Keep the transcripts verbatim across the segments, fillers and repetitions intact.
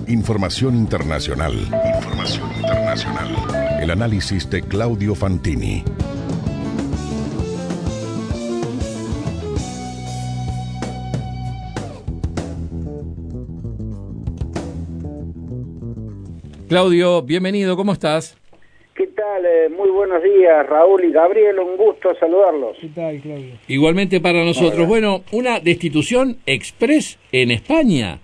Información internacional. Información internacional. El análisis de Claudio Fantini. Claudio, bienvenido, ¿cómo estás? ¿Qué tal? Eh, muy buenos días, Raúl y Gabriel, un gusto saludarlos. ¿Qué tal, Claudio? Igualmente para nosotros. Hola. Bueno, una destitución express en España.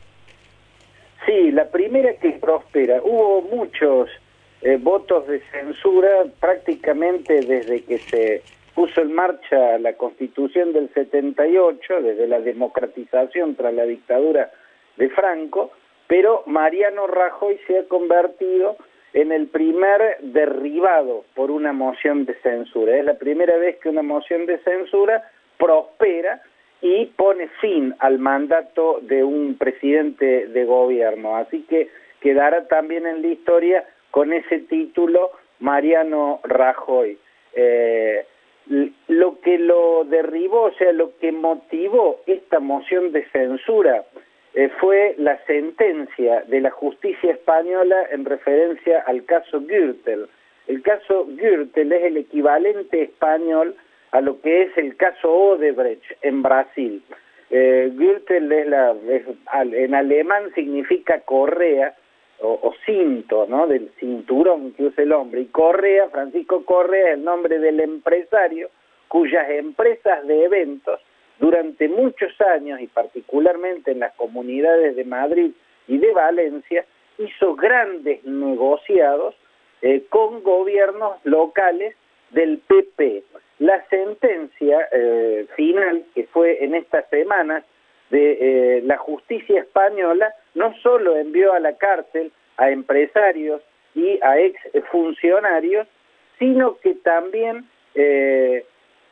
Sí, la primera que prospera. Hubo muchos eh, votos de censura prácticamente desde que se puso en marcha la Constitución del setenta y ocho, desde la democratización tras la dictadura de Franco, pero Mariano Rajoy se ha convertido en el primer derribado por una moción de censura. Es la primera vez que una moción de censura prospera y pone fin al mandato de un presidente de gobierno. Así que quedará también en la historia con ese título Mariano Rajoy. Eh, lo que lo derribó, o sea, lo que motivó esta moción de censura eh, fue la sentencia de la justicia española en referencia al caso Gürtel. El caso Gürtel es el equivalente español a lo que es el caso Odebrecht en Brasil. Eh, Gürtel es la, es, en alemán significa correa o, o cinto, ¿no? Del cinturón que usa el hombre. Y Correa, Francisco Correa, es el nombre del empresario cuyas empresas de eventos durante muchos años, y particularmente en las comunidades de Madrid y de Valencia, hizo grandes negociados eh, con gobiernos locales del P P. La sentencia eh, final, que fue en estas semanas, de eh, la justicia española, no solo envió a la cárcel a empresarios y a exfuncionarios, sino que también eh,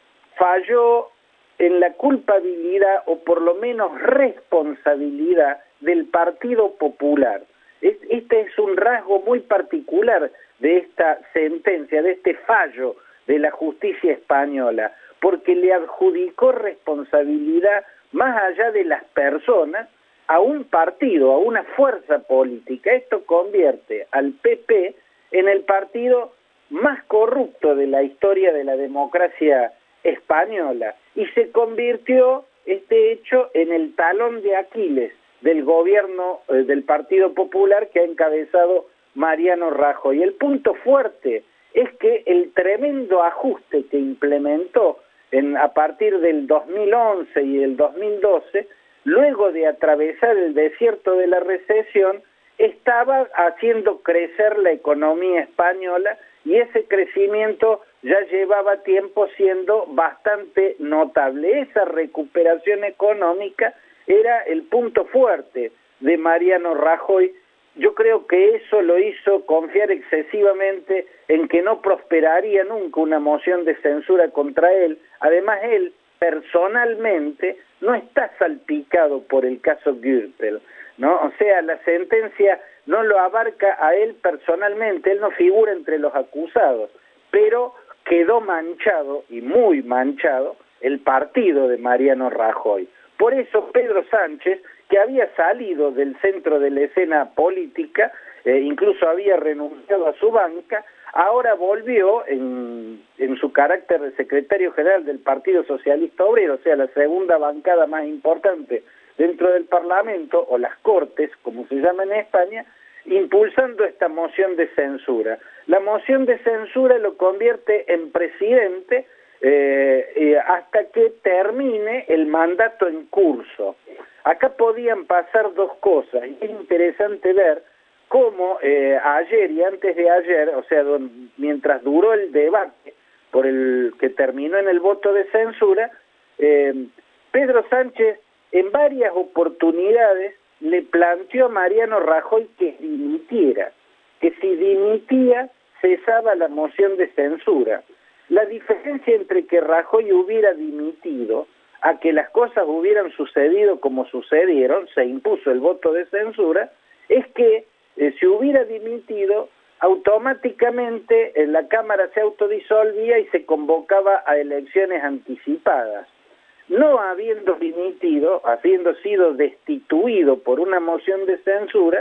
falló en la culpabilidad, o por lo menos responsabilidad, del Partido Popular. Es, este es un rasgo muy particular de esta sentencia, de este fallo de la justicia española, porque le adjudicó responsabilidad más allá de las personas a un partido, a una fuerza política. Esto convierte al P P en el partido más corrupto de la historia de la democracia española, y se convirtió este hecho en el talón de Aquiles del gobierno eh, del Partido Popular que ha encabezado Mariano Rajoy. Y el punto fuerte es que el tremendo ajuste que implementó en, a partir del dos mil once y el dos mil doce, luego de atravesar el desierto de la recesión, estaba haciendo crecer la economía española, y ese crecimiento ya llevaba tiempo siendo bastante notable. Esa recuperación económica era el punto fuerte de Mariano Rajoy. Yo creo que eso lo hizo confiar excesivamente en que no prosperaría nunca una moción de censura contra él. Además, él personalmente no está salpicado por el caso Gürtel, ¿no? O sea, la sentencia no lo abarca a él personalmente, él no figura entre los acusados, pero quedó manchado, y muy manchado, el partido de Mariano Rajoy. Por eso Pedro Sánchez, que había salido del centro de la escena política, eh, incluso había renunciado a su banca, ahora volvió en, en su carácter de secretario general del Partido Socialista Obrero, o sea, la segunda bancada más importante dentro del Parlamento, o las Cortes, como se llama en España, impulsando esta moción de censura. La moción de censura lo convierte en presidente eh, eh, hasta que termine el mandato en curso. Acá podían pasar dos cosas, y es interesante ver cómo eh, ayer y antes de ayer, o sea, don, mientras duró el debate por el que terminó en el voto de censura, eh, Pedro Sánchez en varias oportunidades le planteó a Mariano Rajoy que dimitiera, que si dimitía cesaba la moción de censura. La diferencia entre que Rajoy hubiera dimitido a que las cosas hubieran sucedido como sucedieron, se impuso el voto de censura, es que eh, si hubiera dimitido, automáticamente eh, la Cámara se autodisolvía y se convocaba a elecciones anticipadas. No habiendo dimitido, habiendo sido destituido por una moción de censura,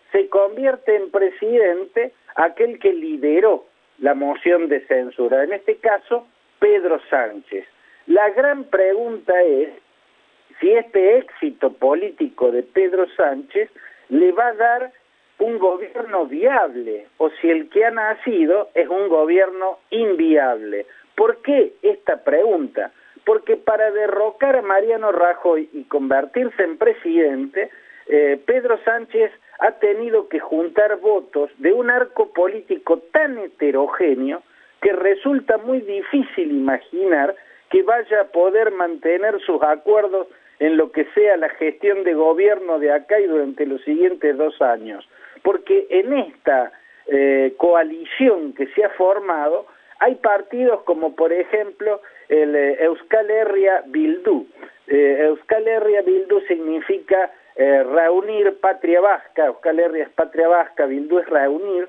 se convierte en presidente aquel que lideró la moción de censura, en este caso Pedro Sánchez. La gran pregunta es si este éxito político de Pedro Sánchez le va a dar un gobierno viable o si el que ha nacido es un gobierno inviable. ¿Por qué esta pregunta? Porque para derrocar a Mariano Rajoy y convertirse en presidente, eh, Pedro Sánchez ha tenido que juntar votos de un arco político tan heterogéneo que resulta muy difícil imaginar que vaya a poder mantener sus acuerdos en lo que sea la gestión de gobierno de acá y durante los siguientes dos años. Porque en esta eh, coalición que se ha formado hay partidos como por ejemplo el eh, Euskal Herria Bildu. Eh, Euskal Herria Bildu significa eh, reunir patria vasca, Euskal Herria es patria vasca, Bildu es reunir,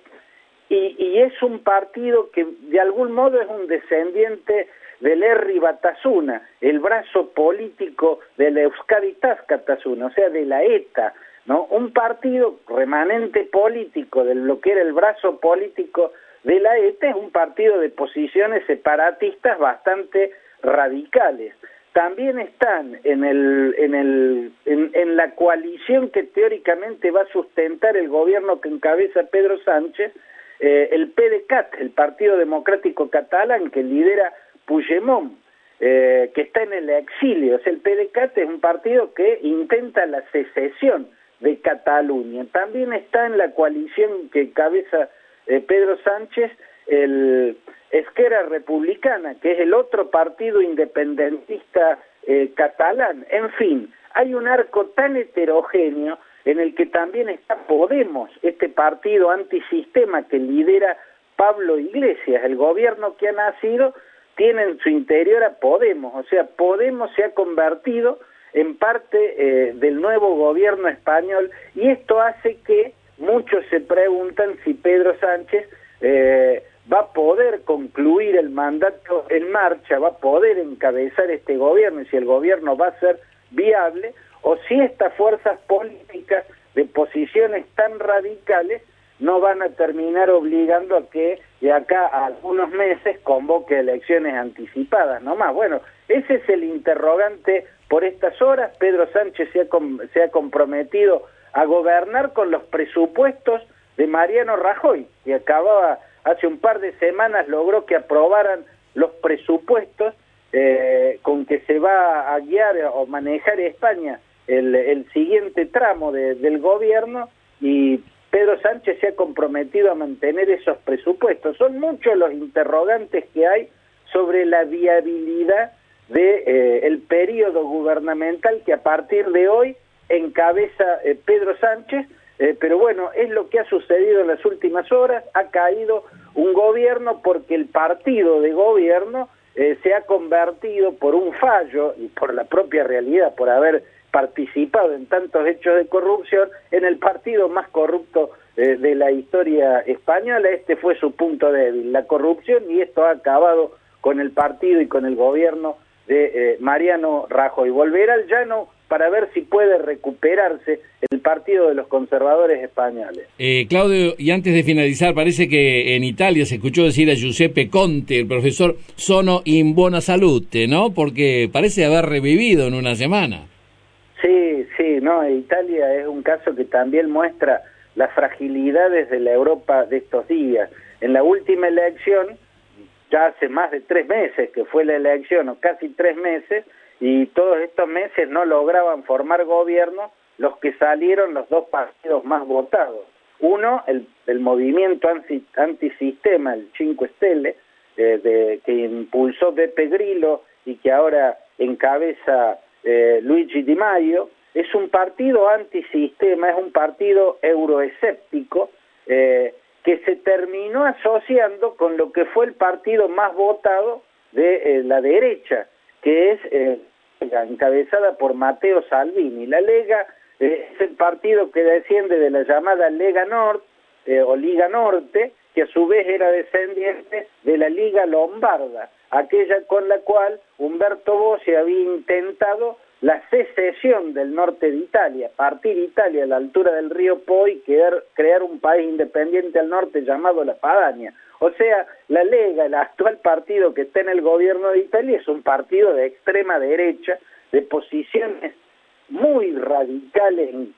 y, y es un partido que de algún modo es un descendiente del Herri Batasuna, el brazo político del Euskadi Batasuna, o sea, de la ETA, ¿no? Un partido remanente político de lo que era el brazo político de la ETA, es un partido de posiciones separatistas bastante radicales. También están en el en el en, en la coalición que teóricamente va a sustentar el gobierno que encabeza Pedro Sánchez, eh, el P D C A T, el Partido Democrático Catalán, que lidera Puigdemont, eh, que está en el exilio. O sea, el P D C A T es un partido que intenta la secesión de Cataluña. También está en la coalición que encabeza eh, Pedro Sánchez, el Esquerra Republicana, que es el otro partido independentista eh, catalán. En fin, hay un arco tan heterogéneo en el que también está Podemos, este partido antisistema que lidera Pablo Iglesias. El gobierno que ha nacido tiene en su interior a Podemos, o sea, Podemos se ha convertido en parte eh, del nuevo gobierno español, y esto hace que muchos se preguntan si Pedro Sánchez eh, va a poder concluir el mandato en marcha, va a poder encabezar este gobierno, y si el gobierno va a ser viable, o si estas fuerzas políticas de posiciones tan radicales no van a terminar obligando a que de acá a algunos meses convoque elecciones anticipadas, no más. Bueno, ese es el interrogante por estas horas. Pedro Sánchez se ha, se ha comprometido a gobernar con los presupuestos de Mariano Rajoy, que acababa hace un par de semanas, logró que aprobaran los presupuestos eh, con que se va a guiar o manejar España el, el siguiente tramo de, del gobierno, y Pedro Sánchez se ha comprometido a mantener esos presupuestos. Son muchos los interrogantes que hay sobre la viabilidad de eh, el periodo gubernamental que a partir de hoy encabeza eh, Pedro Sánchez, eh, pero bueno, es lo que ha sucedido en las últimas horas. Ha caído un gobierno porque el partido de gobierno eh, se ha convertido, por un fallo y por la propia realidad, por haber participado en tantos hechos de corrupción, en el partido más corrupto eh, de la historia española. Este fue su punto débil, la corrupción, y esto ha acabado con el partido y con el gobierno de eh, Mariano Rajoy. Volverá al llano para ver si puede recuperarse el partido de los conservadores españoles. Eh, Claudio, y antes de finalizar, parece que en Italia se escuchó decir a Giuseppe Conte, el profesor, sono in buona salute, ¿no? Porque parece haber revivido en una semana. Sí, sí, no, Italia es un caso que también muestra las fragilidades de la Europa de estos días. En la última elección, ya hace más de tres meses que fue la elección, o casi tres meses, y todos estos meses no lograban formar gobierno los que salieron los dos partidos más votados. Uno, el, el movimiento anti, antisistema, el Cinque Stelle, eh, de, que impulsó Beppe Grillo y que ahora encabeza eh, Luigi Di Maio. Es un partido antisistema, es un partido euroescéptico, eh, que se terminó asociando con lo que fue el partido más votado de eh, la derecha, que es eh, encabezada por Matteo Salvini. La Lega eh, es el partido que desciende de la llamada Lega Nord eh, o Liga Norte, que a su vez era descendiente de la Liga Lombarda, aquella con la cual Umberto Bossi había intentado la secesión del norte de Italia, partir Italia a la altura del río Po y quedar, crear un país independiente al norte llamado la Padania. O sea, la Lega, el actual partido que está en el gobierno de Italia, es un partido de extrema derecha, de posiciones muy radicales en,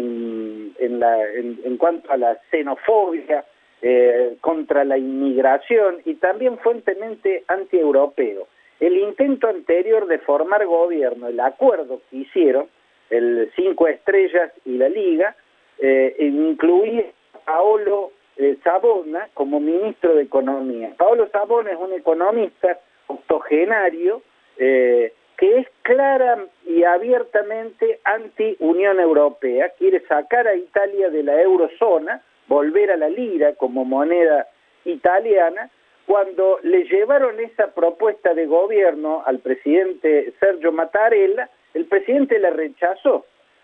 en, en, la, en, en cuanto a la xenofobia, eh, contra la inmigración y también fuertemente antieuropeo. El intento anterior de formar gobierno, el acuerdo que hicieron, el Cinco Estrellas y la Liga, eh, incluía a Paolo eh, Savona como ministro de Economía. Paolo Savona es un economista octogenario, eh, que es clara y abiertamente anti-Unión Europea, quiere sacar a Italia de la eurozona, volver a la lira como moneda italiana. Cuando le llevaron esa propuesta de gobierno al presidente Sergio Mattarella, el presidente la rechazó,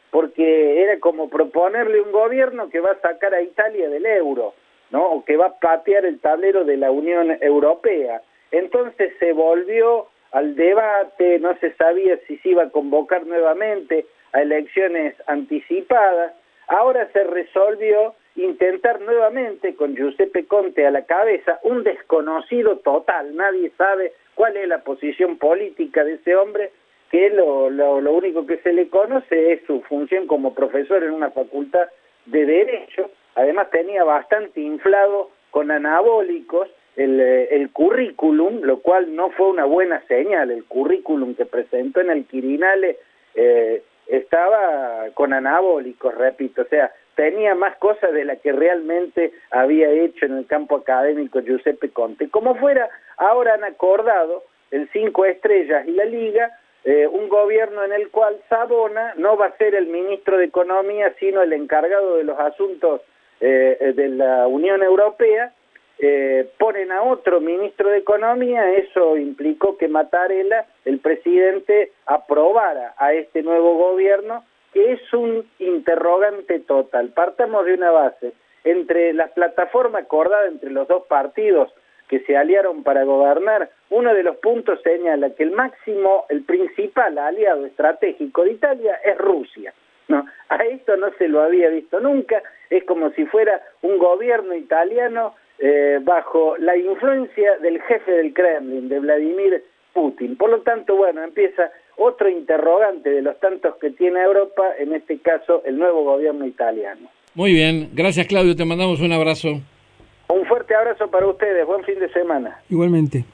porque era como proponerle un gobierno que va a sacar a Italia del euro, ¿no? O que va a patear el tablero de la Unión Europea. Entonces se volvió al debate, no se sabía si se iba a convocar nuevamente a elecciones anticipadas. Ahora se resolvió intentar nuevamente, con Giuseppe Conte a la cabeza, un desconocido total, nadie sabe cuál es la posición política de ese hombre, que lo, lo, lo único que se le conoce es su función como profesor en una facultad de Derecho. Además tenía bastante inflado con anabólicos el, el currículum, lo cual no fue una buena señal. El currículum que presentó en el Quirinale eh, estaba con anabólicos, repito, o sea, tenía más cosas de las que realmente había hecho en el campo académico Giuseppe Conte. Como fuera, ahora han acordado el Cinco Estrellas y la Liga, eh, un gobierno en el cual Savona no va a ser el ministro de Economía, sino el encargado de los asuntos eh, de la Unión Europea. Eh, ponen a otro ministro de Economía. Eso implicó que Mattarella, el presidente, aprobara a este nuevo gobierno, que es un interrogante total. Partamos de una base. Entre la plataforma acordada entre los dos partidos que se aliaron para gobernar, uno de los puntos señala que el máximo, el principal aliado estratégico de Italia es Rusia, ¿no? A esto no se lo había visto nunca. Es como si fuera un gobierno italiano eh, bajo la influencia del jefe del Kremlin, de Vladimir Putin. Por lo tanto, bueno, empieza otro interrogante de los tantos que tiene Europa, en este caso el nuevo gobierno italiano. Muy bien, gracias Claudio, te mandamos un abrazo. Un fuerte abrazo para ustedes, buen fin de semana. Igualmente.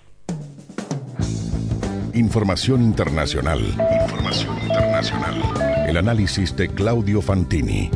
Información internacional. Información internacional. El análisis de Claudio Fantini.